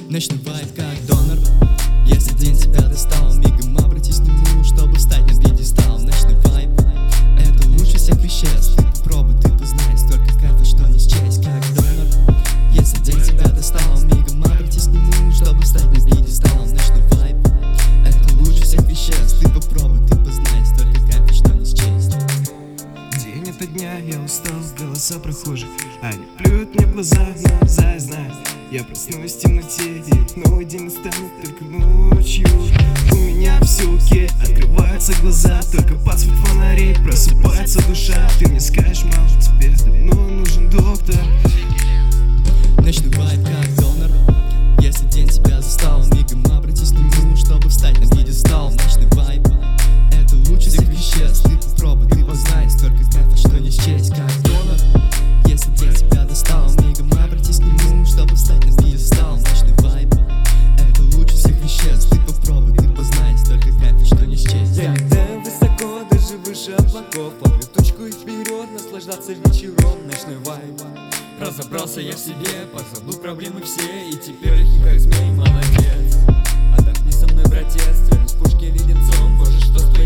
Ночной вайб как донор. Если день тебя достал, мигом обратись к нему, чтобы встать на пьедестал. Ночной вайб — это лучше всех веществ. Ты попробуй, ты познай, столько кайфа, что не счесть, как донор. Если день тебя достал, мигом обратись к нему, чтобы встать на пьедестал. Ночной вайб — это лучше всех веществ. Ты попробуй, ты познай, столько кайфа, что не счесть. День ото дня я устал, голоса прохожих, они плюют мне в глаза, но я знаю, я проснусь в темноте, и новый день настанет только ночью. У меня все окей, открываются глаза, только под свет фонарей просыпается душа. Ты мне скажешь, мало, тебе давно нужен доктор. Ночной вайб как донор. Если день тебя застал, мигом обратись к нему, чтобы встать на пьедестал. Ночной вайб — это лучше всех веществ. Ты попробуй, ты познай, столько кайфа, что не счесть, как донор. Если день тебя достал, мигом обратись к нему, чтобы встать на пьедестал. Ночной вайб — это лучше всех веществ. Ты попробуй, ты познай, столько кайфа, что не счесть. Я летаю высоко, даже выше облаков, ловлю точку и вперед, наслаждаться вечером. Ночной вайб. Разобрался я в себе, позабыл проблемы все, и теперь легкий как змей, молодец. Отдохни со мной, братец, стрельну с пушки леденцом, боже, что с твоей